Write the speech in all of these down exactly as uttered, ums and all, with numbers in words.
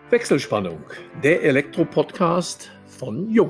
Wechselspannung, der Elektro-Podcast von Jung.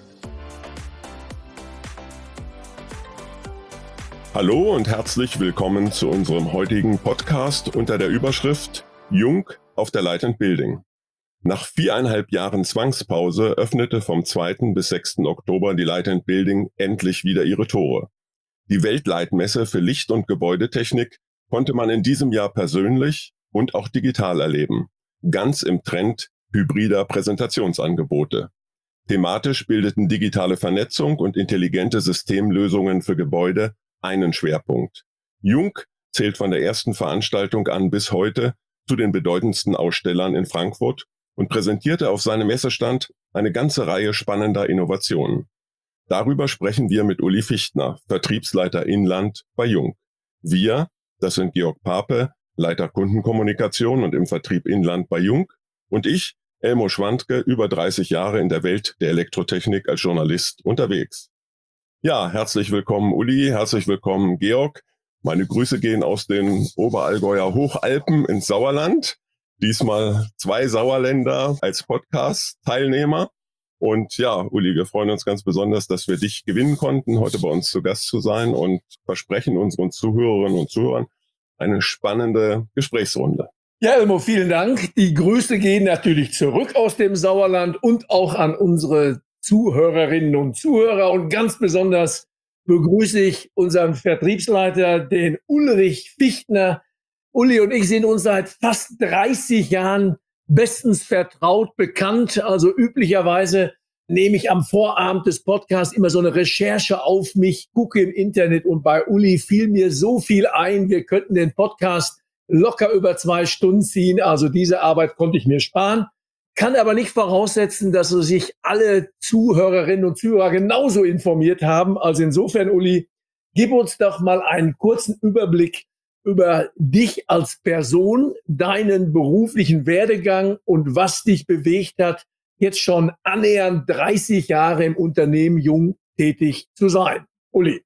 Hallo und herzlich willkommen zu unserem heutigen Podcast unter der Überschrift Jung auf der Light and Building. Nach viereinhalb Jahren Zwangspause öffnete vom zweiten bis sechsten Oktober die Light and Building endlich wieder ihre Tore. Die Weltleitmesse für Licht- und Gebäudetechnik konnte man in diesem Jahr persönlich und auch digital erleben, ganz im Trend hybrider Präsentationsangebote. Thematisch bildeten digitale Vernetzung und intelligente Systemlösungen für Gebäude einen Schwerpunkt. Jung zählt von der ersten Veranstaltung an bis heute zu den bedeutendsten Ausstellern in Frankfurt und präsentierte auf seinem Messestand eine ganze Reihe spannender Innovationen. Darüber sprechen wir mit Uli Fichtner, Vertriebsleiter Inland bei Jung. Wir, das sind Georg Pape, Leiter Kundenkommunikation und im Vertrieb Inland bei Jung, und ich, Elmo Schwandke, über dreißig Jahre in der Welt der Elektrotechnik als Journalist unterwegs. Ja, herzlich willkommen Uli, herzlich willkommen Georg. Meine Grüße gehen aus den Oberallgäuer Hochalpen ins Sauerland. Diesmal zwei Sauerländer als Podcast-Teilnehmer. Und ja, Uli, wir freuen uns ganz besonders, dass wir dich gewinnen konnten, heute bei uns zu Gast zu sein, und versprechen unseren Zuhörerinnen und Zuhörern eine spannende Gesprächsrunde. Ja, Elmo, vielen Dank. Die Grüße gehen natürlich zurück aus dem Sauerland und auch an unsere Zuhörerinnen und Zuhörer. Und ganz besonders begrüße ich unseren Vertriebsleiter, den Ulrich Fichtner. Uli und ich sind uns seit fast dreißig Jahren bestens vertraut, bekannt. Also üblicherweise nehme ich am Vorabend des Podcasts immer so eine Recherche auf mich, gucke im Internet, und bei Uli fiel mir so viel ein, wir könnten den Podcast locker über zwei Stunden ziehen. Also diese Arbeit konnte ich mir sparen. Kann aber nicht voraussetzen, dass sich alle Zuhörerinnen und Zuhörer genauso informiert haben. Also insofern, Uli, gib uns doch mal einen kurzen Überblick über dich als Person, deinen beruflichen Werdegang und was dich bewegt hat, jetzt schon annähernd dreißig Jahre im Unternehmen Jung tätig zu sein. Uli.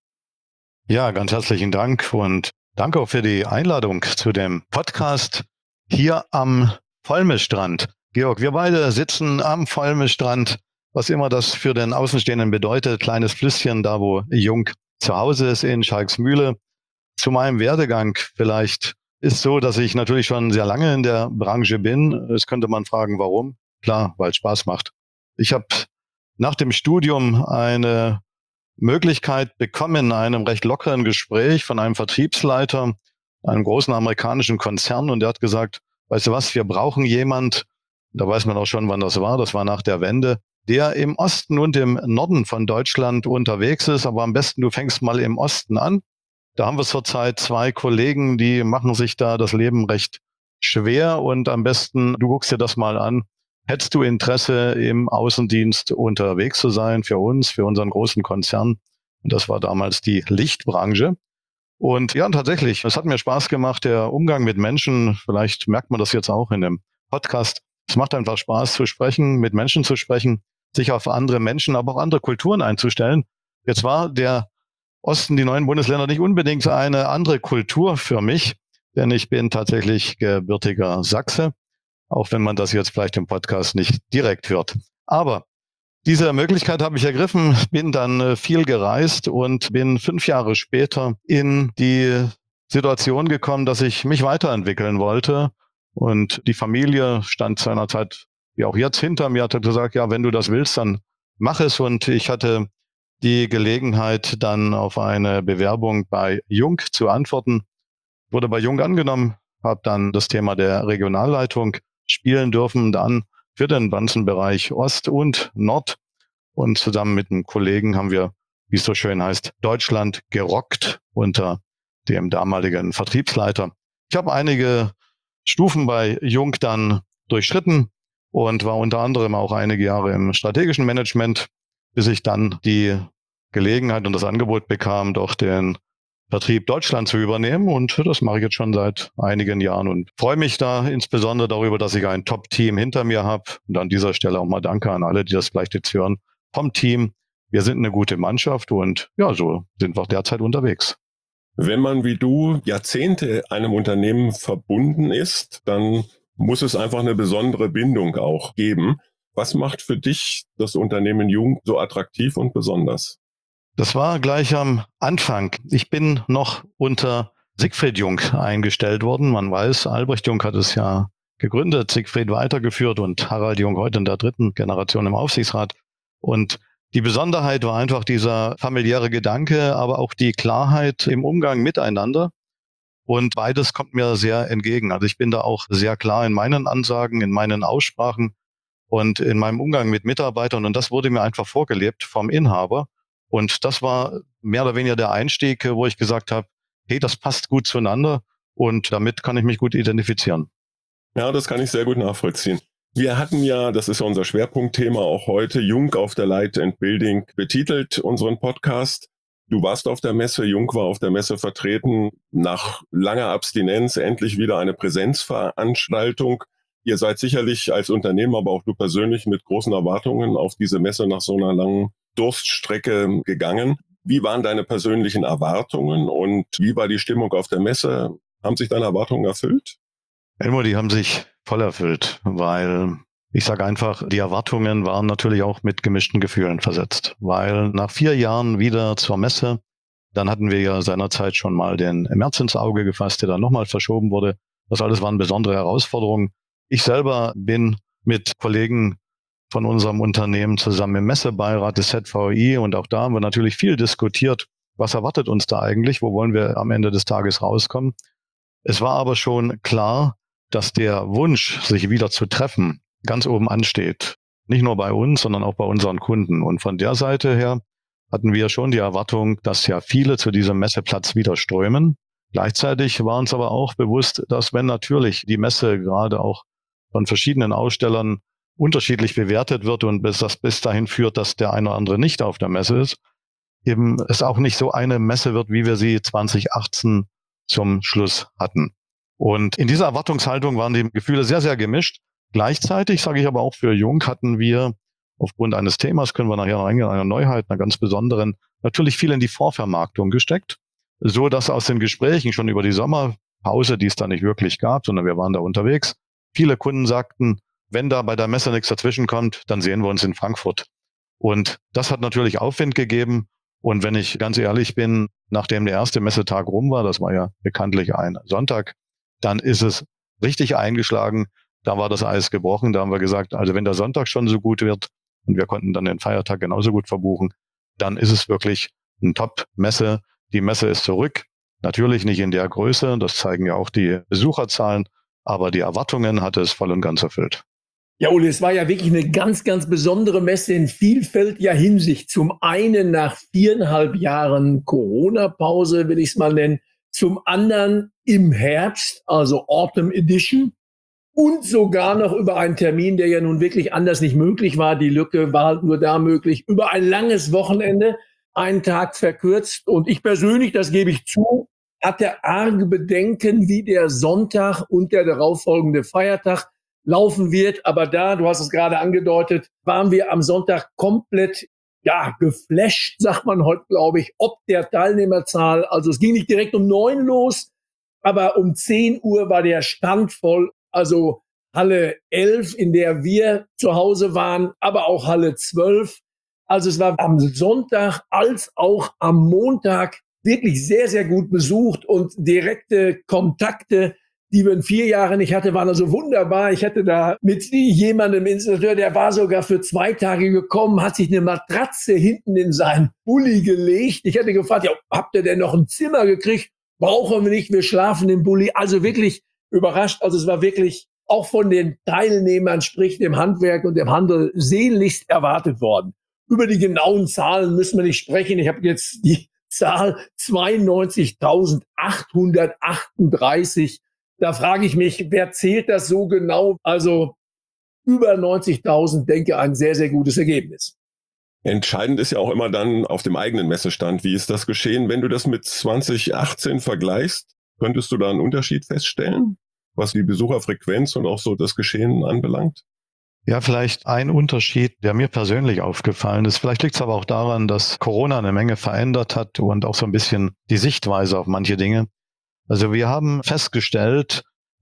Ja, ganz herzlichen Dank und danke auch für die Einladung zu dem Podcast hier am Volmestrand. Georg, wir beide sitzen am Volmestrand, was immer das für den Außenstehenden bedeutet. Kleines Flüsschen, da wo Jung zu Hause ist in Schalksmühle. Zu meinem Werdegang vielleicht ist so, dass ich natürlich schon sehr lange in der Branche bin. Es könnte man fragen, warum? Klar, weil es Spaß macht. Ich habe nach dem Studium eine Möglichkeit bekommen, in einem recht lockeren Gespräch von einem Vertriebsleiter, einem großen amerikanischen Konzern, und der hat gesagt, weißt du was, wir brauchen jemand, da weiß man auch schon, wann das war, das war nach der Wende, der im Osten und im Norden von Deutschland unterwegs ist, aber am besten du fängst mal im Osten an. Da haben wir zurzeit zwei Kollegen, die machen sich da das Leben recht schwer, und am besten, du guckst dir das mal an. Hättest du Interesse, im Außendienst unterwegs zu sein für uns, für unseren großen Konzern? Und das war damals die Lichtbranche. Und ja, tatsächlich, es hat mir Spaß gemacht, der Umgang mit Menschen. Vielleicht merkt man das jetzt auch in dem Podcast. Es macht einfach Spaß zu sprechen, mit Menschen zu sprechen, sich auf andere Menschen, aber auch andere Kulturen einzustellen. Jetzt war der Osten, die neuen Bundesländer, nicht unbedingt eine andere Kultur für mich, denn ich bin tatsächlich gebürtiger Sachse, auch wenn man das jetzt vielleicht im Podcast nicht direkt hört. Aber diese Möglichkeit habe ich ergriffen, bin dann viel gereist und bin fünf Jahre später in die Situation gekommen, dass ich mich weiterentwickeln wollte. Und die Familie stand seinerzeit, wie auch jetzt, hinter mir, hat gesagt, ja, wenn du das willst, dann mach es. Und ich hatte die Gelegenheit, dann auf eine Bewerbung bei Jung zu antworten. Wurde bei Jung angenommen, habe dann das Thema der Regionalleitung spielen dürfen, dann für den ganzen Bereich Ost und Nord. Und zusammen mit einem Kollegen haben wir, wie es so schön heißt, Deutschland gerockt unter dem damaligen Vertriebsleiter. Ich habe einige Stufen bei Jung dann durchschritten und war unter anderem auch einige Jahre im strategischen Management, bis ich dann die Gelegenheit und das Angebot bekam, doch den Vertrieb Deutschland zu übernehmen. Und das mache ich jetzt schon seit einigen Jahren und freue mich da insbesondere darüber, dass ich ein Top-Team hinter mir habe. Und an dieser Stelle auch mal danke an alle, die das vielleicht jetzt hören, vom Team. Wir sind eine gute Mannschaft und ja, so sind wir derzeit unterwegs. Wenn man wie du Jahrzehnte einem Unternehmen verbunden ist, dann muss es einfach eine besondere Bindung auch geben. Was macht für dich das Unternehmen Jung so attraktiv und besonders? Das war gleich am Anfang. Ich bin noch unter Siegfried Jung eingestellt worden. Man weiß, Albrecht Jung hat es ja gegründet, Siegfried weitergeführt und Harald Jung heute in der dritten Generation im Aufsichtsrat. Und die Besonderheit war einfach dieser familiäre Gedanke, aber auch die Klarheit im Umgang miteinander. Und beides kommt mir sehr entgegen. Also ich bin da auch sehr klar in meinen Ansagen, in meinen Aussprachen und in meinem Umgang mit Mitarbeitern. Und das wurde mir einfach vorgelebt vom Inhaber. Und das war mehr oder weniger der Einstieg, wo ich gesagt habe, hey, das passt gut zueinander und damit kann ich mich gut identifizieren. Ja, das kann ich sehr gut nachvollziehen. Wir hatten ja, das ist ja unser Schwerpunktthema auch heute, Jung auf der Light and Building betitelt, unseren Podcast. Du warst auf der Messe, Jung war auf der Messe vertreten. Nach langer Abstinenz endlich wieder eine Präsenzveranstaltung. Ihr seid sicherlich als Unternehmen, aber auch du persönlich mit großen Erwartungen auf diese Messe nach so einer langen Durststrecke gegangen. Wie waren deine persönlichen Erwartungen und wie war die Stimmung auf der Messe? Haben sich deine Erwartungen erfüllt? Elmo, die haben sich voll erfüllt, weil ich sage einfach, die Erwartungen waren natürlich auch mit gemischten Gefühlen versetzt, weil nach vier Jahren wieder zur Messe, dann hatten wir ja seinerzeit schon mal den März ins Auge gefasst, der dann nochmal verschoben wurde. Das alles waren besondere Herausforderungen. Ich selber bin mit Kollegen von unserem Unternehmen zusammen im Messebeirat des Z V I und auch da haben wir natürlich viel diskutiert, was erwartet uns da eigentlich, wo wollen wir am Ende des Tages rauskommen. Es war aber schon klar, dass der Wunsch, sich wieder zu treffen, ganz oben ansteht. Nicht nur bei uns, sondern auch bei unseren Kunden. Und von der Seite her hatten wir schon die Erwartung, dass ja viele zu diesem Messeplatz wieder strömen. Gleichzeitig war uns aber auch bewusst, dass wenn natürlich die Messe gerade auch von verschiedenen Ausstellern unterschiedlich bewertet wird und bis das bis dahin führt, dass der eine oder andere nicht auf der Messe ist, eben es auch nicht so eine Messe wird, wie wir sie zwanzig achtzehn zum Schluss hatten. Und in dieser Erwartungshaltung waren die Gefühle sehr, sehr gemischt. Gleichzeitig, sage ich aber auch für Jung, hatten wir aufgrund eines Themas, können wir nachher noch eingehen, einer Neuheit, einer ganz besonderen, natürlich viel in die Vorvermarktung gesteckt, so dass aus den Gesprächen schon über die Sommerpause, die es da nicht wirklich gab, sondern wir waren da unterwegs, viele Kunden sagten, wenn da bei der Messe nichts dazwischen kommt, dann sehen wir uns in Frankfurt. Und das hat natürlich Aufwind gegeben. Und wenn ich ganz ehrlich bin, nachdem der erste Messetag rum war, das war ja bekanntlich ein Sonntag, dann ist es richtig eingeschlagen. Da war das Eis gebrochen. Da haben wir gesagt, also wenn der Sonntag schon so gut wird und wir konnten dann den Feiertag genauso gut verbuchen, dann ist es wirklich eine Top-Messe. Die Messe ist zurück. Natürlich nicht in der Größe, das zeigen ja auch die Besucherzahlen, aber die Erwartungen hat es voll und ganz erfüllt. Ja, Uli, es war ja wirklich eine ganz, ganz besondere Messe in vielfältiger Hinsicht. Zum einen nach viereinhalb Jahren Corona-Pause, will ich es mal nennen. Zum anderen im Herbst, also Autumn Edition. Und sogar noch über einen Termin, der ja nun wirklich anders nicht möglich war. Die Lücke war halt nur da möglich. Über ein langes Wochenende, einen Tag verkürzt. Und ich persönlich, das gebe ich zu, hatte arge Bedenken, wie der Sonntag und der darauffolgende Feiertag laufen wird. Aber da, du hast es gerade angedeutet, waren wir am Sonntag komplett, ja, geflasht, sagt man heute, glaube ich, ob der Teilnehmerzahl. Also es ging nicht direkt um neun los, aber um zehn Uhr war der Stand voll. Also Halle elf, in der wir zu Hause waren, aber auch Halle zwölf. Also es war am Sonntag als auch am Montag wirklich sehr, sehr gut besucht und direkte Kontakte, die wir in vier Jahren nicht hatten, waren also wunderbar. Ich hatte da mit jemandem Installateur, der war sogar für zwei Tage gekommen, hat sich eine Matratze hinten in seinen Bulli gelegt. Ich hatte gefragt, ja, habt ihr denn noch ein Zimmer gekriegt? Brauchen wir nicht, wir schlafen im Bulli. Also wirklich überrascht. Also es war wirklich auch von den Teilnehmern, sprich dem Handwerk und dem Handel, sehnlichst erwartet worden. Über die genauen Zahlen müssen wir nicht sprechen. Ich habe jetzt die Zahl zweiundneunzigtausendachthundertachtunddreißig. Da frage ich mich, wer zählt das so genau? Also über neunzigtausend, denke ein sehr, sehr gutes Ergebnis. Entscheidend ist ja auch immer dann auf dem eigenen Messestand. Wie ist das geschehen? Wenn du das mit zwanzig achtzehn vergleichst, könntest du da einen Unterschied feststellen, was die Besucherfrequenz und auch so das Geschehen anbelangt? Ja, vielleicht ein Unterschied, der mir persönlich aufgefallen ist. Vielleicht liegt es aber auch daran, dass Corona eine Menge verändert hat und auch so ein bisschen die Sichtweise auf manche Dinge. Also wir haben festgestellt,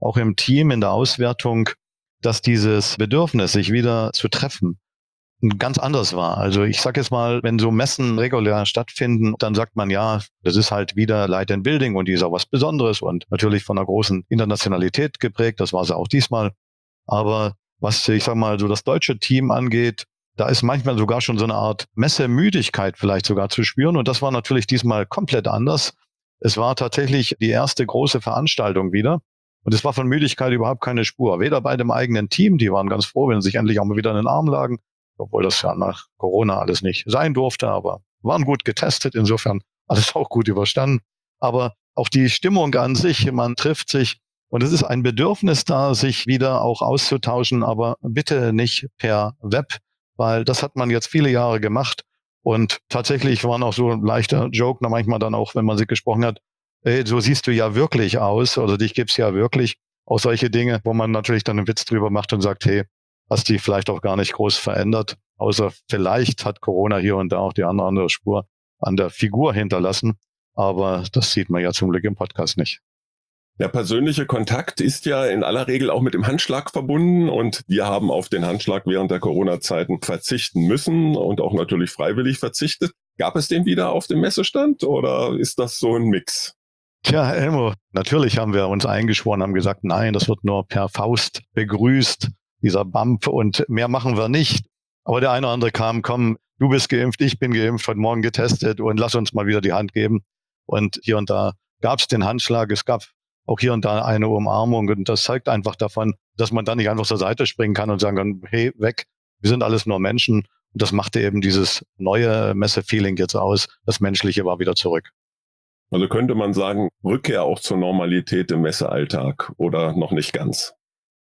auch im Team, in der Auswertung, dass dieses Bedürfnis, sich wieder zu treffen, ganz anders war. Also ich sage jetzt mal, wenn so Messen regulär stattfinden, dann sagt man, ja, das ist halt wieder Light and Building und die ist auch was Besonderes und natürlich von einer großen Internationalität geprägt, das war sie auch diesmal. Aber was, ich sag mal, so das deutsche Team angeht, da ist manchmal sogar schon so eine Art Messemüdigkeit vielleicht sogar zu spüren und das war natürlich diesmal komplett anders. Es war tatsächlich die erste große Veranstaltung wieder und es war von Müdigkeit überhaupt keine Spur. Weder bei dem eigenen Team, die waren ganz froh, wenn sie sich endlich auch mal wieder in den Arm lagen, obwohl das ja nach Corona alles nicht sein durfte, aber waren gut getestet, insofern alles auch gut überstanden. Aber auch die Stimmung an sich, man trifft sich und es ist ein Bedürfnis da, sich wieder auch auszutauschen, aber bitte nicht per Web, weil das hat man jetzt viele Jahre gemacht und tatsächlich waren auch so ein leichter Joke, na manchmal dann auch, wenn man sich gesprochen hat, ey, so siehst du ja wirklich aus oder dich gibt's ja wirklich, auch solche Dinge, wo man natürlich dann einen Witz drüber macht und sagt, hey, hast dich vielleicht auch gar nicht groß verändert, außer vielleicht hat Corona hier und da auch die andere, andere Spur an der Figur hinterlassen, aber das sieht man ja zum Glück im Podcast nicht. Der persönliche Kontakt ist ja in aller Regel auch mit dem Handschlag verbunden und wir haben auf den Handschlag während der Corona-Zeiten verzichten müssen und auch natürlich freiwillig verzichtet. Gab es den wieder auf dem Messestand oder ist das so ein Mix? Tja, Elmo, natürlich haben wir uns eingeschworen, haben gesagt, nein, das wird nur per Faust begrüßt, dieser Bump und mehr machen wir nicht. Aber der eine oder andere kam, komm, du bist geimpft, ich bin geimpft, heute Morgen getestet und lass uns mal wieder die Hand geben. Und hier und da gab es den Handschlag, es gab auch hier und da eine Umarmung und das zeigt einfach davon, dass man dann nicht einfach zur Seite springen kann und sagen kann, hey, weg, wir sind alles nur Menschen. Und das machte eben dieses neue Messe-Feeling jetzt aus. Das Menschliche war wieder zurück. Also könnte man sagen, Rückkehr auch zur Normalität im Messealltag oder noch nicht ganz?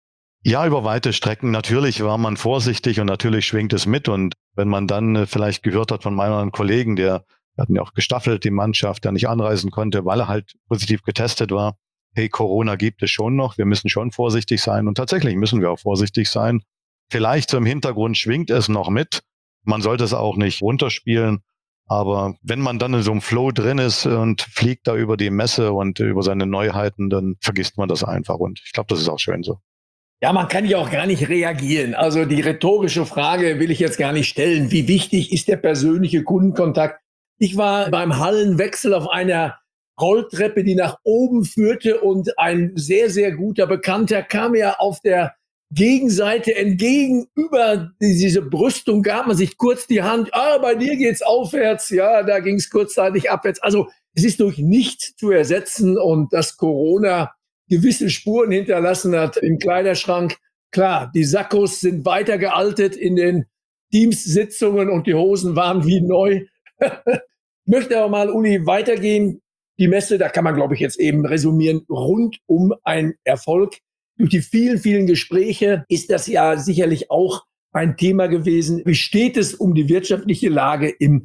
Ja, über weite Strecken. Natürlich war man vorsichtig und natürlich schwingt es mit. Und wenn man dann vielleicht gehört hat von meinem Kollegen, der wir hatten ja auch gestaffelt, die Mannschaft, der nicht anreisen konnte, weil er halt positiv getestet war, hey, Corona gibt es schon noch, wir müssen schon vorsichtig sein. Und tatsächlich müssen wir auch vorsichtig sein. Vielleicht so im Hintergrund schwingt es noch mit. Man sollte es auch nicht runterspielen. Aber wenn man dann in so einem Flow drin ist und fliegt da über die Messe und über seine Neuheiten, dann vergisst man das einfach. Und ich glaube, das ist auch schön so. Ja, man kann ja auch gar nicht reagieren. Also die rhetorische Frage will ich jetzt gar nicht stellen. Wie wichtig ist der persönliche Kundenkontakt? Ich war beim Hallenwechsel auf einer Rolltreppe, die nach oben führte und ein sehr, sehr guter Bekannter kam mir auf der Gegenseite entgegen. Über diese Brüstung gab man sich kurz die Hand. Ah, bei dir geht's aufwärts. Ja, da ging's kurzzeitig abwärts. Also es ist durch nichts zu ersetzen und dass Corona gewisse Spuren hinterlassen hat im Kleiderschrank. Klar, die Sakkos sind weiter gealtet in den Teams-Sitzungen und die Hosen waren wie neu. Ich möchte aber mal, Uli, weitergehen. Die Messe, da kann man, glaube ich, jetzt eben resümieren, rundum ein Erfolg. Durch die vielen, vielen Gespräche ist das ja sicherlich auch ein Thema gewesen. Wie steht es um die wirtschaftliche Lage im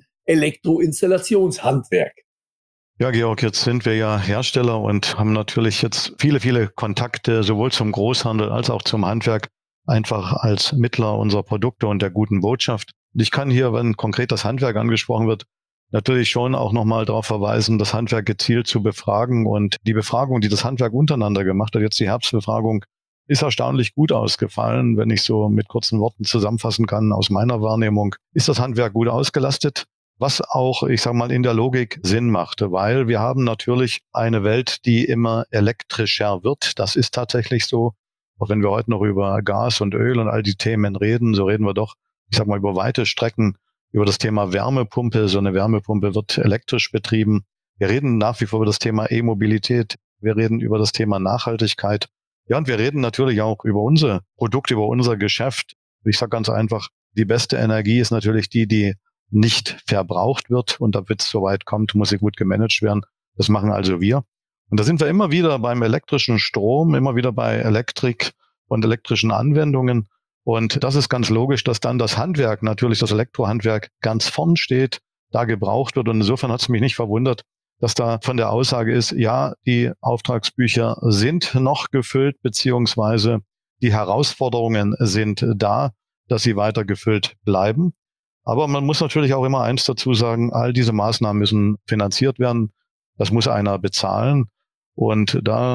Elektroinstallationshandwerk? Ja, Georg, jetzt sind wir ja Hersteller und haben natürlich jetzt viele, viele Kontakte sowohl zum Großhandel als auch zum Handwerk, einfach als Mittler unserer Produkte und der guten Botschaft. Ich kann hier, wenn konkret das Handwerk angesprochen wird, natürlich schon auch nochmal darauf verweisen, das Handwerk gezielt zu befragen. Und die Befragung, die das Handwerk untereinander gemacht hat, jetzt die Herbstbefragung, ist erstaunlich gut ausgefallen. Wenn ich so mit kurzen Worten zusammenfassen kann, aus meiner Wahrnehmung, ist das Handwerk gut ausgelastet. Was auch, ich sage mal, in der Logik Sinn machte, weil wir haben natürlich eine Welt, die immer elektrischer wird. Das ist tatsächlich so. Auch wenn wir heute noch über Gas und Öl und all die Themen reden, so reden wir doch, ich sage mal, über weite Strecken über das Thema Wärmepumpe. So eine Wärmepumpe wird elektrisch betrieben. Wir reden nach wie vor über das Thema E-Mobilität. Wir reden über das Thema Nachhaltigkeit. Ja, und wir reden natürlich auch über unsere Produkte, über unser Geschäft. Ich sage ganz einfach, die beste Energie ist natürlich die, die nicht verbraucht wird. Und damit es soweit kommt, muss sie gut gemanagt werden. Das machen also wir. Und da sind wir immer wieder beim elektrischen Strom, immer wieder bei Elektrik und elektrischen Anwendungen. Und das ist ganz logisch, dass dann das Handwerk, natürlich das Elektrohandwerk, ganz vorn steht, da gebraucht wird. Und insofern hat es mich nicht verwundert, dass da von der Aussage ist, ja, die Auftragsbücher sind noch gefüllt, beziehungsweise die Herausforderungen sind da, dass sie weiter gefüllt bleiben. Aber man muss natürlich auch immer eins dazu sagen, all diese Maßnahmen müssen finanziert werden. Das muss einer bezahlen. Und da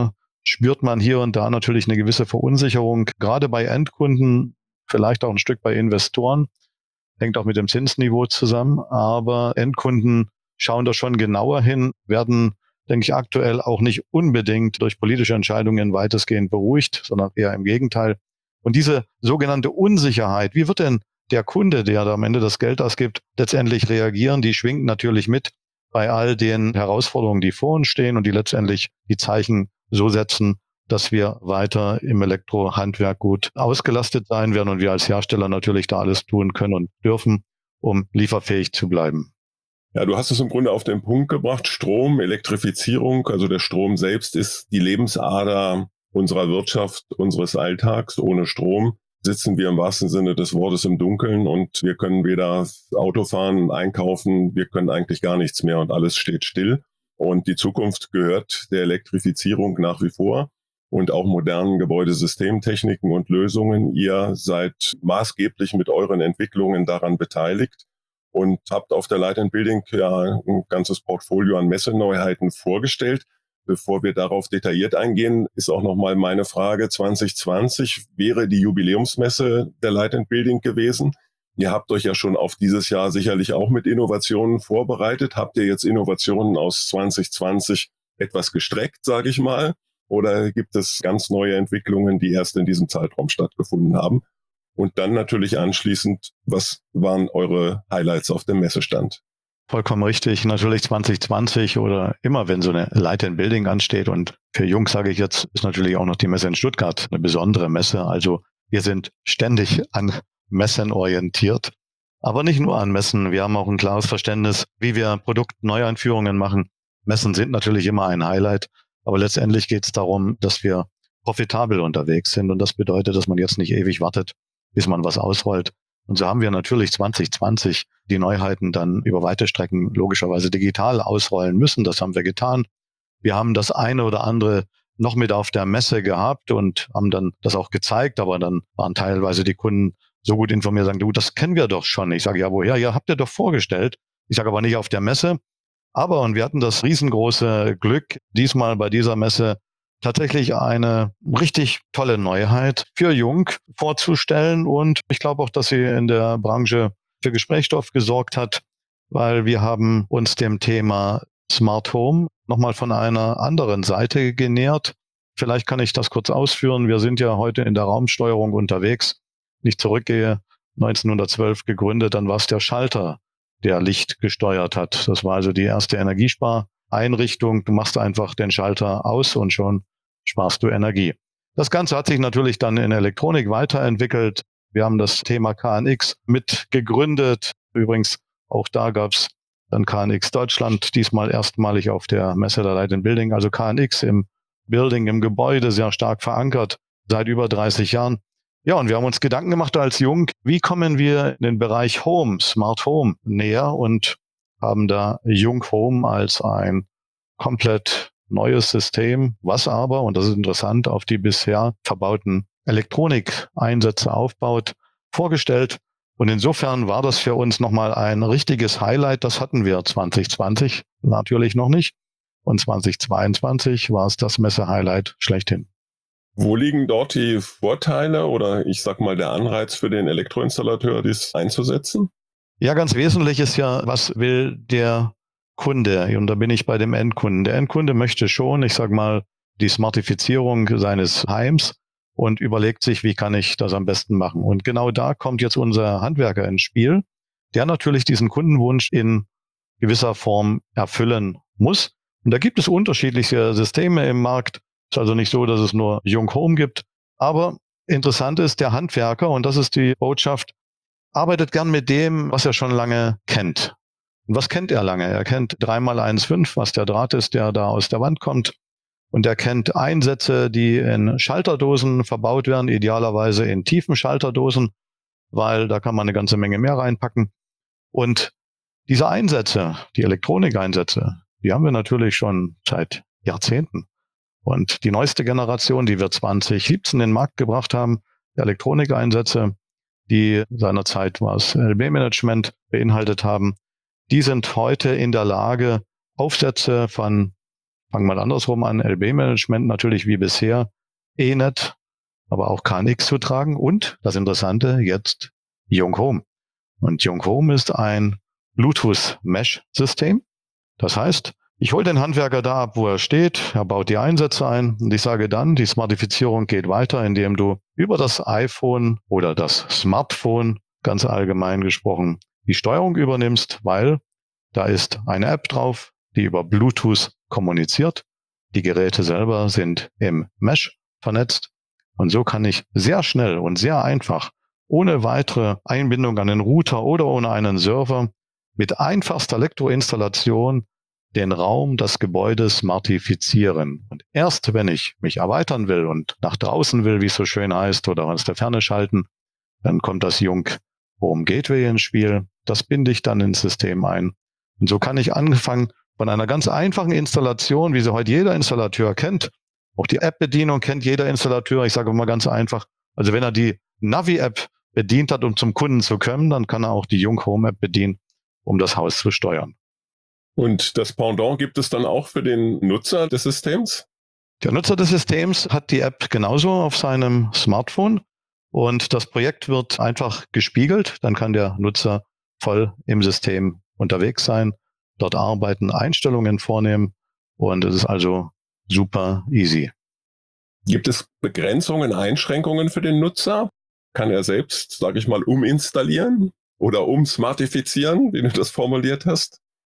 spürt man hier und da natürlich eine gewisse Verunsicherung, gerade bei Endkunden, vielleicht auch ein Stück bei Investoren, hängt auch mit dem Zinsniveau zusammen, aber Endkunden schauen da schon genauer hin, werden, denke ich, aktuell auch nicht unbedingt durch politische Entscheidungen weitestgehend beruhigt, sondern eher im Gegenteil. Und diese sogenannte Unsicherheit, wie wird denn der Kunde, der da am Ende das Geld ausgibt, letztendlich reagieren, die schwingt natürlich mit bei all den Herausforderungen, die vor uns stehen und die letztendlich die Zeichen so setzen, dass wir weiter im Elektrohandwerk gut ausgelastet sein werden und wir als Hersteller natürlich da alles tun können und dürfen, um lieferfähig zu bleiben. Ja, du hast es im Grunde auf den Punkt gebracht. Strom, Elektrifizierung, also der Strom selbst ist die Lebensader unserer Wirtschaft, unseres Alltags. Ohne Strom sitzen wir im wahrsten Sinne des Wortes im Dunkeln und wir können weder Auto fahren, einkaufen, wir können eigentlich gar nichts mehr und alles steht still. Und die Zukunft gehört der Elektrifizierung nach wie vor und auch modernen Gebäudesystemtechniken und Lösungen. Ihr seid maßgeblich mit euren Entwicklungen daran beteiligt und habt auf der Light and Building ja ein ganzes Portfolio an Messeneuheiten vorgestellt. Bevor wir darauf detailliert eingehen, ist auch nochmal meine Frage, zwanzig zwanzig wäre die Jubiläumsmesse der Light and Building gewesen. Ihr habt euch ja schon auf dieses Jahr sicherlich auch mit Innovationen vorbereitet. Habt ihr jetzt Innovationen aus zwanzig zwanzig etwas gestreckt, sage ich mal? Oder gibt es ganz neue Entwicklungen, die erst in diesem Zeitraum stattgefunden haben? Und dann natürlich anschließend, was waren eure Highlights auf dem Messestand? Vollkommen richtig. Natürlich zwanzig zwanzig oder immer, wenn so eine Light and Building ansteht. Und für Jung sage ich jetzt, ist natürlich auch noch die Messe in Stuttgart eine besondere Messe. Also wir sind ständig an Messen orientiert. Aber nicht nur an Messen. Wir haben auch ein klares Verständnis, wie wir Produktneueinführungen machen. Messen sind natürlich immer ein Highlight. Aber letztendlich geht es darum, dass wir profitabel unterwegs sind. Und das bedeutet, dass man jetzt nicht ewig wartet, bis man was ausrollt. Und so haben wir natürlich zwanzig zwanzig die Neuheiten dann über weite Strecken logischerweise digital ausrollen müssen. Das haben wir getan. Wir haben das eine oder andere noch mit auf der Messe gehabt und haben dann das auch gezeigt. Aber dann waren teilweise die Kunden so gut informiert, sagen, du, das kennen wir doch schon. Ich sage, ja, woher? Ja, habt ihr doch vorgestellt. Ich sage aber nicht auf der Messe. Aber, und wir hatten das riesengroße Glück, diesmal bei dieser Messe tatsächlich eine richtig tolle Neuheit für Jung vorzustellen. Und ich glaube auch, dass sie in der Branche für Gesprächsstoff gesorgt hat, weil wir haben uns dem Thema Smart Home nochmal von einer anderen Seite genähert. Vielleicht kann ich das kurz ausführen. Wir sind ja heute in der Raumsteuerung unterwegs. Wenn ich zurückgehe, neunzehnhundertzwölf gegründet, dann war es der Schalter, der Licht gesteuert hat. Das war also die erste Energiespareinrichtung. Du machst einfach den Schalter aus und schon sparst du Energie. Das Ganze hat sich natürlich dann in Elektronik weiterentwickelt. Wir haben das Thema K N X mit gegründet. Übrigens, auch da gab es dann K N X Deutschland, diesmal erstmalig auf der Messe der Light and Building. Also K N X im Building, im Gebäude, sehr stark verankert, seit über dreißig Jahren. Ja, und wir haben uns Gedanken gemacht als Jung, wie kommen wir in den Bereich Home, Smart Home näher und haben da Jung Home als ein komplett neues System, was aber, und das ist interessant, auf die bisher verbauten Elektronikeinsätze aufbaut, vorgestellt. Und insofern war das für uns nochmal ein richtiges Highlight. Das hatten wir zwanzig zwanzig natürlich noch nicht. Und zwanzig zweiundzwanzig war es das Messe-Highlight schlechthin. Wo liegen dort die Vorteile oder ich sag mal der Anreiz für den Elektroinstallateur, dies einzusetzen? Ja, ganz wesentlich ist ja, was will der Kunde? Und da bin ich bei dem Endkunden. Der Endkunde möchte schon, ich sag mal, die Smartifizierung seines Heims und überlegt sich, wie kann ich das am besten machen? Und genau da kommt jetzt unser Handwerker ins Spiel, der natürlich diesen Kundenwunsch in gewisser Form erfüllen muss. Und da gibt es unterschiedliche Systeme im Markt. Es ist also nicht so, dass es nur Jung Home gibt. Aber interessant ist, der Handwerker, und das ist die Botschaft, arbeitet gern mit dem, was er schon lange kennt. Und was kennt er lange? Er kennt drei mal eins Komma fünf, was der Draht ist, der da aus der Wand kommt. Und er kennt Einsätze, die in Schalterdosen verbaut werden, idealerweise in tiefen Schalterdosen, weil da kann man eine ganze Menge mehr reinpacken. Und diese Einsätze, die Elektronikeinsätze, die haben wir natürlich schon seit Jahrzehnten. Und die neueste Generation, die wir zwanzig siebzehn in den Markt gebracht haben, die Elektronikeinsätze, die seinerzeit was L B-Management beinhaltet haben, die sind heute in der Lage, Aufsätze von fangen wir andersrum an, L B-Management natürlich wie bisher, E N E T, aber auch K N X zu tragen und das Interessante jetzt Jung Home. Und Jung Home ist ein Bluetooth-Mesh-System. Das heißt, ich hole den Handwerker da ab, wo er steht, er baut die Einsätze ein und ich sage dann, die Smartifizierung geht weiter, indem du über das iPhone oder das Smartphone, ganz allgemein gesprochen, die Steuerung übernimmst, weil da ist eine App drauf, die über Bluetooth kommuniziert. Die Geräte selber sind im Mesh vernetzt und so kann ich sehr schnell und sehr einfach, ohne weitere Einbindung an den Router oder ohne einen Server, mit einfachster Elektroinstallation den Raum, das Gebäude smartifizieren. Und erst wenn ich mich erweitern will und nach draußen will, wie es so schön heißt, oder aus der Ferne schalten, dann kommt das Jung Home Gateway ins Spiel. Das binde ich dann ins System ein. Und so kann ich angefangen von einer ganz einfachen Installation, wie sie heute jeder Installateur kennt. Auch die App-Bedienung kennt jeder Installateur. Ich sage mal ganz einfach. Also wenn er die Navi-App bedient hat, um zum Kunden zu kommen, dann kann er auch die Jung Home App bedienen, um das Haus zu steuern. Und das Pendant gibt es dann auch für den Nutzer des Systems? Der Nutzer des Systems hat die App genauso auf seinem Smartphone und das Projekt wird einfach gespiegelt. Dann kann der Nutzer voll im System unterwegs sein, dort arbeiten, Einstellungen vornehmen und es ist also super easy. Gibt es Begrenzungen, Einschränkungen für den Nutzer? Kann er selbst, sage ich mal, uminstallieren oder umsmartifizieren, wie du das formuliert hast?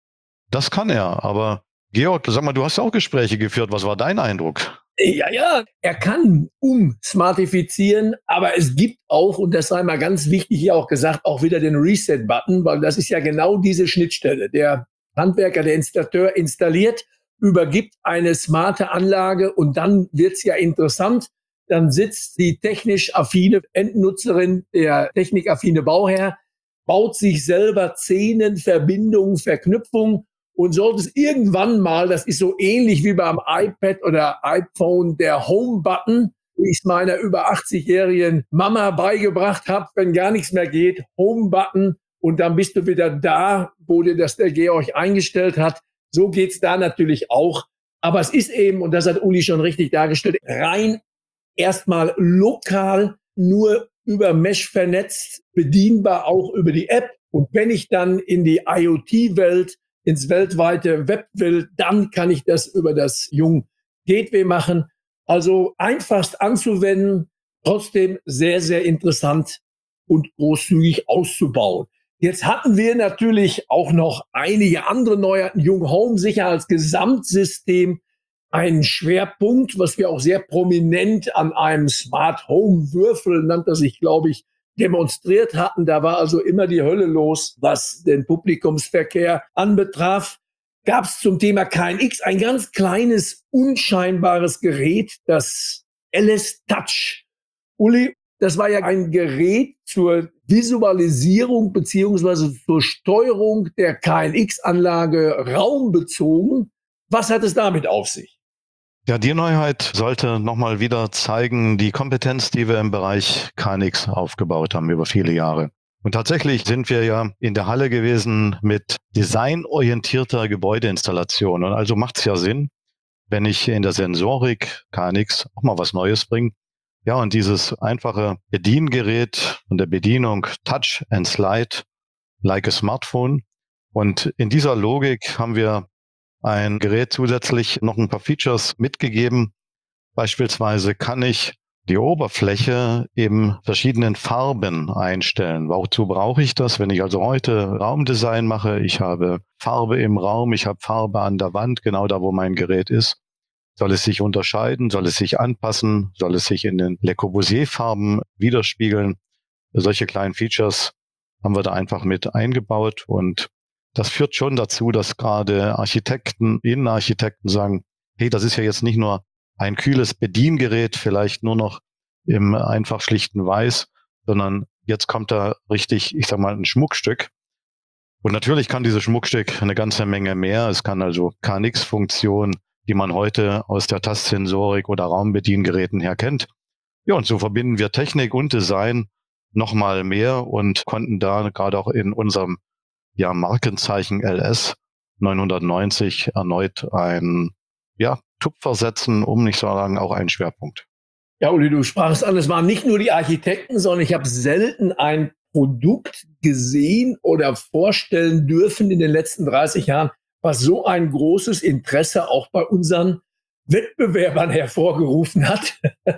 Das kann er, aber Georg, sag mal, du hast auch Gespräche geführt. Was war dein Eindruck? Ja, ja, er kann umsmartifizieren, aber es gibt auch, und das sei mal ganz wichtig hier auch gesagt, auch wieder den Reset-Button, weil das ist ja genau diese Schnittstelle. Der Handwerker, der Installateur installiert, übergibt eine smarte Anlage und dann wird's ja interessant. Dann sitzt die technisch affine Endnutzerin, der technikaffine Bauherr, baut sich selber Szenen, Verbindungen, Verknüpfungen und sollte es irgendwann mal, das ist so ähnlich wie beim iPad oder iPhone, der Home-Button, wie ich es meiner über achtzig-jährigen Mama beigebracht habe, wenn gar nichts mehr geht, Home-Button und dann bist du wieder da, wo dir das der Georg eingestellt hat. So geht's da natürlich auch. Aber es ist eben, und das hat Uli schon richtig dargestellt, rein erstmal lokal nur über Mesh vernetzt, bedienbar auch über die App. Und wenn ich dann in die IoT-Welt, ins weltweite Web will, dann kann ich das über das Jung Gateway machen. Also einfachst anzuwenden, trotzdem sehr, sehr interessant und großzügig auszubauen. Jetzt hatten wir natürlich auch noch einige andere Neuheiten. Jung Home sicher als Gesamtsystem ein Schwerpunkt, was wir auch sehr prominent an einem Smart Home Würfel, nannte er sich, glaube ich, demonstriert hatten. Da war also immer die Hölle los, was den Publikumsverkehr anbetraf. Gab es zum Thema K N X ein ganz kleines, unscheinbares Gerät, das L S Touch. Uli, das war ja ein Gerät zur Visualisierung beziehungsweise zur Steuerung der K N X-Anlage raumbezogen. Was hat es damit auf sich? Ja, die Neuheit sollte nochmal wieder zeigen, die Kompetenz, die wir im Bereich K N X aufgebaut haben über viele Jahre. Und tatsächlich sind wir ja in der Halle gewesen mit designorientierter Gebäudeinstallation. Und also macht es ja Sinn, wenn ich in der Sensorik K N X auch mal was Neues bringe. Ja, und dieses einfache Bediengerät und der Bedienung Touch and Slide like a Smartphone. Und in dieser Logik haben wir ein Gerät zusätzlich noch ein paar Features mitgegeben. Beispielsweise kann ich die Oberfläche in verschiedenen Farben einstellen. Wozu brauche ich das? Wenn ich also heute Raumdesign mache, ich habe Farbe im Raum, ich habe Farbe an der Wand, genau da, wo mein Gerät ist. Soll es sich unterscheiden? Soll es sich anpassen? Soll es sich in den Le Corbusier-Farben widerspiegeln? Solche kleinen Features haben wir da einfach mit eingebaut und das führt schon dazu, dass gerade Architekten, Innenarchitekten sagen, hey, das ist ja jetzt nicht nur ein kühles Bediengerät, vielleicht nur noch im einfach schlichten Weiß, sondern jetzt kommt da richtig, ich sag mal, ein Schmuckstück. Und natürlich kann dieses Schmuckstück eine ganze Menge mehr. Es kann also K N X-Funktionen, die man heute aus der Tastsensorik oder Raumbediengeräten her kennt. Ja, und so verbinden wir Technik und Design nochmal mehr und konnten da gerade auch in unserem ja, Markenzeichen L S neunhundertneunzig erneut ein ja, Tupfer setzen, um nicht zu sagen, auch ein Schwerpunkt. Ja, Uli, du sprachst an, es waren nicht nur die Architekten, sondern ich habe selten ein Produkt gesehen oder vorstellen dürfen in den letzten dreißig Jahren, was so ein großes Interesse auch bei unseren Wettbewerbern hervorgerufen hat.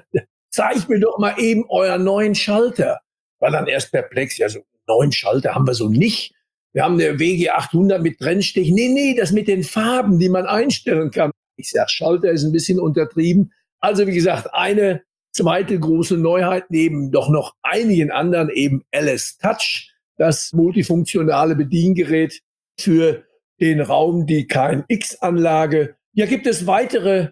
Zeig mir doch mal eben euren neuen Schalter. War dann erst perplex, ja, so einen neuen Schalter haben wir so nicht. Wir haben eine W G achthundert mit Trennstich. Nee, nee, das mit den Farben, die man einstellen kann. Ich sag, Schalter ist ein bisschen untertrieben. Also wie gesagt, eine zweite große Neuheit neben doch noch einigen anderen, eben L S Touch, das multifunktionale Bediengerät für den Raum, die K N X-Anlage. Ja, gibt es weitere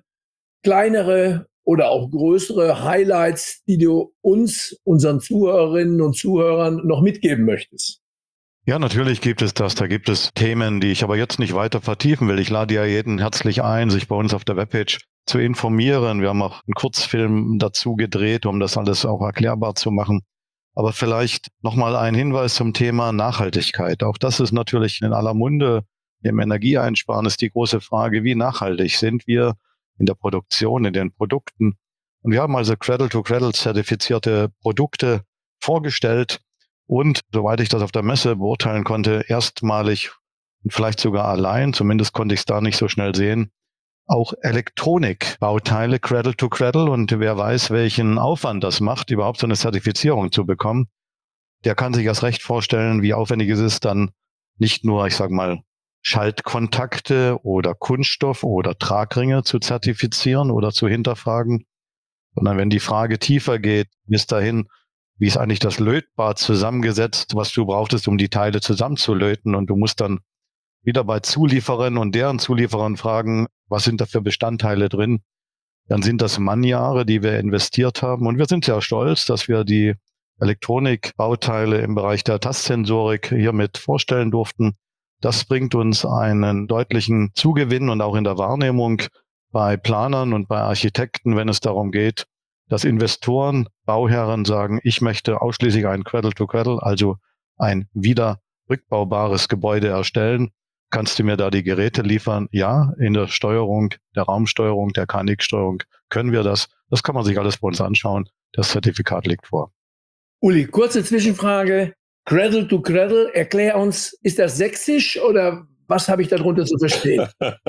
kleinere oder auch größere Highlights, die du uns, unseren Zuhörerinnen und Zuhörern noch mitgeben möchtest? Ja, natürlich gibt es das. Da gibt es Themen, die ich aber jetzt nicht weiter vertiefen will. Ich lade ja jeden herzlich ein, sich bei uns auf der Webpage zu informieren. Wir haben auch einen Kurzfilm dazu gedreht, um das alles auch erklärbar zu machen. Aber vielleicht nochmal ein Hinweis zum Thema Nachhaltigkeit. Auch das ist natürlich in aller Munde. Im Energieeinsparen ist die große Frage, wie nachhaltig sind wir in der Produktion, in den Produkten. Und wir haben also Cradle-to-Cradle zertifizierte Produkte vorgestellt und, soweit ich das auf der Messe beurteilen konnte, erstmalig und vielleicht sogar allein, zumindest konnte ich es da nicht so schnell sehen, auch Elektronikbauteile Cradle-to-Cradle. Und wer weiß, welchen Aufwand das macht, überhaupt so eine Zertifizierung zu bekommen, der kann sich erst recht vorstellen, wie aufwendig es ist, dann nicht nur, ich sage mal, Schaltkontakte oder Kunststoff oder Tragringe zu zertifizieren oder zu hinterfragen, sondern wenn die Frage tiefer geht, bis dahin, wie ist eigentlich das Lötbad zusammengesetzt, was du brauchtest, um die Teile zusammenzulöten, und du musst dann wieder bei Zulieferern und deren Zulieferern fragen, was sind da für Bestandteile drin, dann sind das Mannjahre, die wir investiert haben, und wir sind sehr stolz, dass wir die Elektronikbauteile im Bereich der Tastsensorik hiermit vorstellen durften. Das bringt uns einen deutlichen Zugewinn und auch in der Wahrnehmung bei Planern und bei Architekten, wenn es darum geht, dass Investoren, Bauherren sagen, ich möchte ausschließlich ein Cradle-to-Cradle, also ein wieder rückbaubares Gebäude erstellen. Kannst du mir da die Geräte liefern? Ja, in der Steuerung, der Raumsteuerung, der K N X-Steuerung können wir das. Das kann man sich alles bei uns anschauen. Das Zertifikat liegt vor. Uli, kurze Zwischenfrage. Cradle to Cradle, erklär uns, ist das sächsisch oder was habe ich darunter zu verstehen?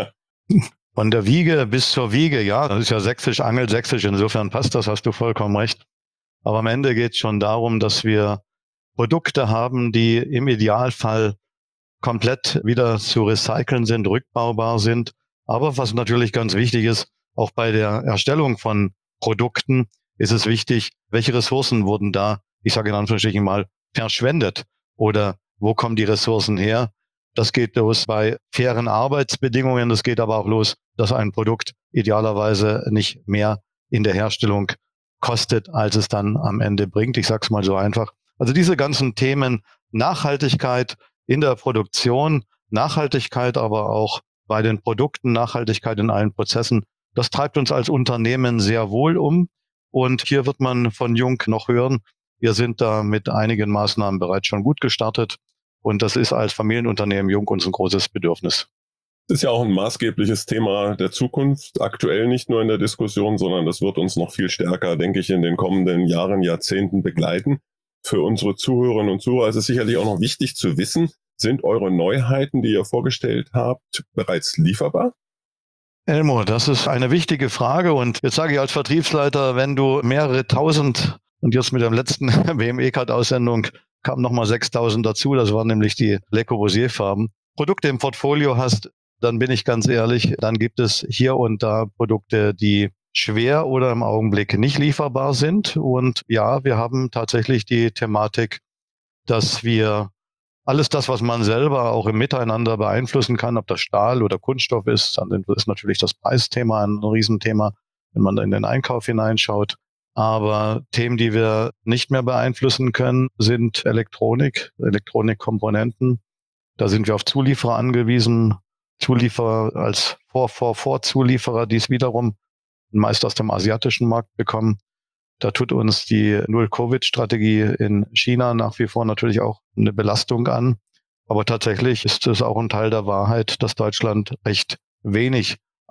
Von der Wiege bis zur Wiege, ja, das ist ja sächsisch, angelsächsisch, insofern passt das, hast du vollkommen recht. Aber am Ende geht es schon darum, dass wir Produkte haben, die im Idealfall komplett wieder zu recyceln sind, rückbaubar sind. Aber was natürlich ganz wichtig ist, auch bei der Erstellung von Produkten ist es wichtig, welche Ressourcen wurden da, ich sage in Anführungsstrichen mal, verschwendet oder wo kommen die Ressourcen her? Das geht los bei fairen Arbeitsbedingungen, das geht aber auch los, dass ein Produkt idealerweise nicht mehr in der Herstellung kostet, als es dann am Ende bringt. Ich sage es mal so einfach. Also diese ganzen Themen Nachhaltigkeit in der Produktion, Nachhaltigkeit aber auch bei den Produkten, Nachhaltigkeit in allen Prozessen, das treibt uns als Unternehmen sehr wohl um. Und hier wird man von Jung noch hören, wir sind da mit einigen Maßnahmen bereits schon gut gestartet. Und das ist als Familienunternehmen Jung uns ein großes Bedürfnis. Das ist ja auch ein maßgebliches Thema der Zukunft, aktuell nicht nur in der Diskussion, sondern das wird uns noch viel stärker, denke ich, in den kommenden Jahren, Jahrzehnten begleiten. Für unsere Zuhörerinnen und Zuhörer ist es sicherlich auch noch wichtig zu wissen, sind eure Neuheiten, die ihr vorgestellt habt, bereits lieferbar? Elmo, das ist eine wichtige Frage, und jetzt sage ich als Vertriebsleiter, wenn du mehrere tausend, und jetzt mit der letzten W M E-Card-Aussendung kamen nochmal sechstausend dazu, das waren nämlich die Le Corbusier-Farben, Produkte im Portfolio hast, dann bin ich ganz ehrlich, dann gibt es hier und da Produkte, die schwer oder im Augenblick nicht lieferbar sind. Und ja, wir haben tatsächlich die Thematik, dass wir alles das, was man selber auch im Miteinander beeinflussen kann, ob das Stahl oder Kunststoff ist, dann ist natürlich das Preisthema ein Riesenthema, wenn man da in den Einkauf hineinschaut. Aber Themen, die wir nicht mehr beeinflussen können, sind Elektronik, Elektronikkomponenten. Da sind wir auf Zulieferer angewiesen, Zulieferer als Vor-Vor-Vor-Zulieferer, die es wiederum meist aus dem asiatischen Markt bekommen. Da tut uns die Null-Covid-Strategie in China nach wie vor natürlich auch eine Belastung an. Aber tatsächlich ist es auch ein Teil der Wahrheit, dass Deutschland recht wenig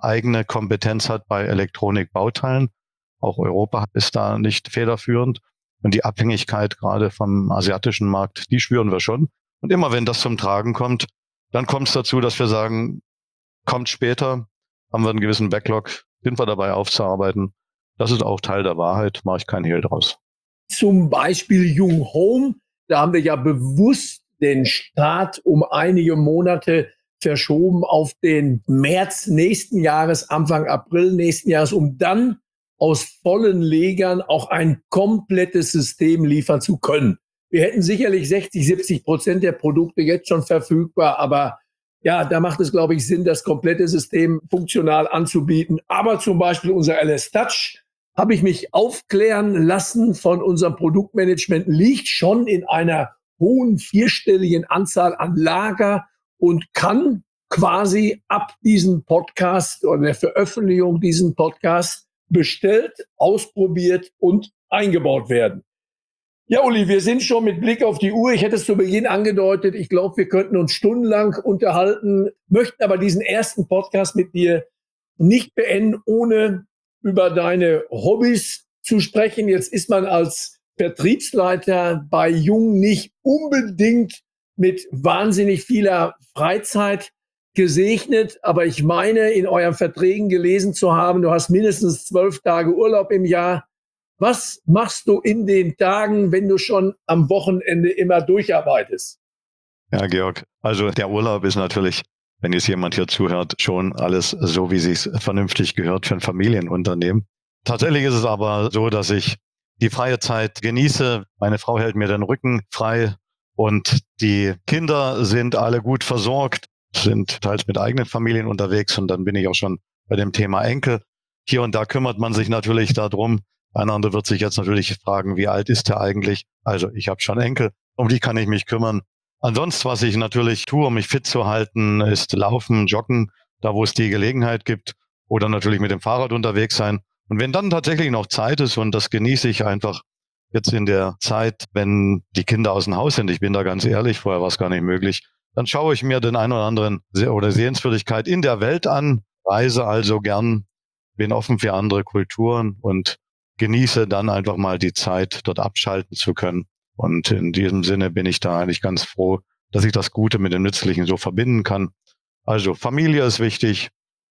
eigene Kompetenz hat bei Elektronikbauteilen. Auch Europa ist da nicht federführend. Und die Abhängigkeit gerade vom asiatischen Markt, die spüren wir schon. Und immer wenn das zum Tragen kommt, dann kommt es dazu, dass wir sagen, kommt später, haben wir einen gewissen Backlog, sind wir dabei aufzuarbeiten. Das ist auch Teil der Wahrheit, mache ich keinen Hehl draus. Zum Beispiel Jung Home, da haben wir ja bewusst den Start um einige Monate verschoben auf den März nächsten Jahres, Anfang April nächsten Jahres, um dann aus vollen Legern auch ein komplettes System liefern zu können. Wir hätten sicherlich sechzig, siebzig Prozent der Produkte jetzt schon verfügbar, aber ja, da macht es, glaube ich, Sinn, das komplette System funktional anzubieten. Aber zum Beispiel unser L S Touch, habe ich mich aufklären lassen von unserem Produktmanagement, liegt schon in einer hohen vierstelligen Anzahl an Lager und kann quasi ab diesem Podcast oder der Veröffentlichung diesen Podcast bestellt, ausprobiert und eingebaut werden. Ja, Uli, wir sind schon mit Blick auf die Uhr. Ich hätte es zu Beginn angedeutet. Ich glaube, wir könnten uns stundenlang unterhalten, möchten aber diesen ersten Podcast mit dir nicht beenden, ohne über deine Hobbys zu sprechen. Jetzt ist man als Vertriebsleiter bei Jung nicht unbedingt mit wahnsinnig vieler Freizeit gesegnet, aber ich meine, in euren Verträgen gelesen zu haben, du hast mindestens zwölf Tage Urlaub im Jahr. Was machst du in den Tagen, wenn du schon am Wochenende immer durcharbeitest? Ja, Georg, also der Urlaub ist natürlich, wenn jetzt jemand hier zuhört, schon alles so, wie es sich vernünftig gehört für ein Familienunternehmen. Tatsächlich ist es aber so, dass ich die freie Zeit genieße. Meine Frau hält mir den Rücken frei und die Kinder sind alle gut versorgt, sind teils mit eigenen Familien unterwegs und dann bin ich auch schon bei dem Thema Enkel. Hier und da kümmert man sich natürlich darum. Ein anderer wird sich jetzt natürlich fragen, wie alt ist er eigentlich? Also ich habe schon Enkel, um die kann ich mich kümmern. Ansonsten, was ich natürlich tue, um mich fit zu halten, ist Laufen, Joggen, da wo es die Gelegenheit gibt oder natürlich mit dem Fahrrad unterwegs sein. Und wenn dann tatsächlich noch Zeit ist, und das genieße ich einfach jetzt in der Zeit, wenn die Kinder aus dem Haus sind, ich bin da ganz ehrlich, vorher war es gar nicht möglich, dann schaue ich mir den einen oder anderen Se- oder Sehenswürdigkeit in der Welt an, reise also gern, bin offen für andere Kulturen und genieße dann einfach mal die Zeit, dort abschalten zu können. Und in diesem Sinne bin ich da eigentlich ganz froh, dass ich das Gute mit dem Nützlichen so verbinden kann. Also Familie ist wichtig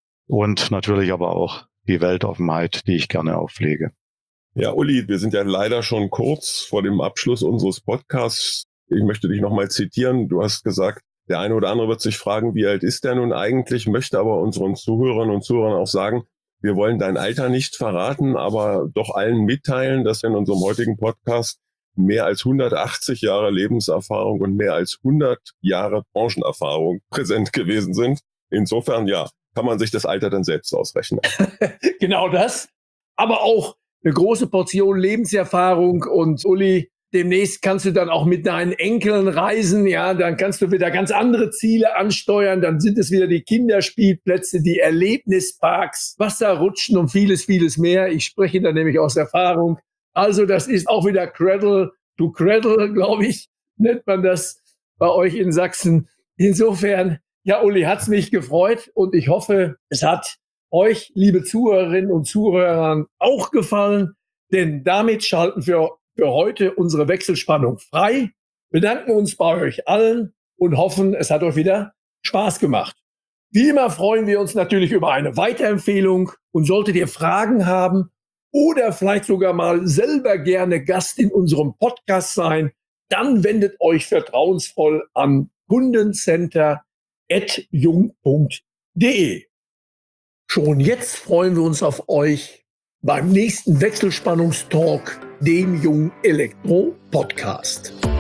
und natürlich aber auch die Weltoffenheit, die ich gerne auflege. Ja, Uli, wir sind ja leider schon kurz vor dem Abschluss unseres Podcasts. Ich möchte dich nochmal zitieren. Du hast gesagt, der eine oder andere wird sich fragen, wie alt ist der nun eigentlich, möchte aber unseren Zuhörern und Zuhörern auch sagen, wir wollen dein Alter nicht verraten, aber doch allen mitteilen, dass in unserem heutigen Podcast mehr als hundertachtzig Jahre Lebenserfahrung und mehr als hundert Jahre Branchenerfahrung präsent gewesen sind. Insofern, ja, kann man sich das Alter dann selbst ausrechnen. Genau das, aber auch eine große Portion Lebenserfahrung. Und Uli, demnächst kannst du dann auch mit deinen Enkeln reisen, ja, dann kannst du wieder ganz andere Ziele ansteuern, dann sind es wieder die Kinderspielplätze, die Erlebnisparks, Wasserrutschen und vieles, vieles mehr. Ich spreche da nämlich aus Erfahrung. Also das ist auch wieder Cradle to Cradle, glaube ich, nennt man das bei euch in Sachsen. Insofern, ja, Uli, hat's mich gefreut und ich hoffe, es hat euch, liebe Zuhörerinnen und Zuhörer, auch gefallen, denn damit schalten wir für heute unsere Wechselspannung frei, bedanken uns bei euch allen und hoffen, es hat euch wieder Spaß gemacht. Wie immer freuen wir uns natürlich über eine Weiterempfehlung und solltet ihr Fragen haben oder vielleicht sogar mal selber gerne Gast in unserem Podcast sein, dann wendet euch vertrauensvoll an kundencenter at jung punkt de. Schon jetzt freuen wir uns auf euch beim nächsten Wechselspannungstalk, dem Jung Elektro Podcast.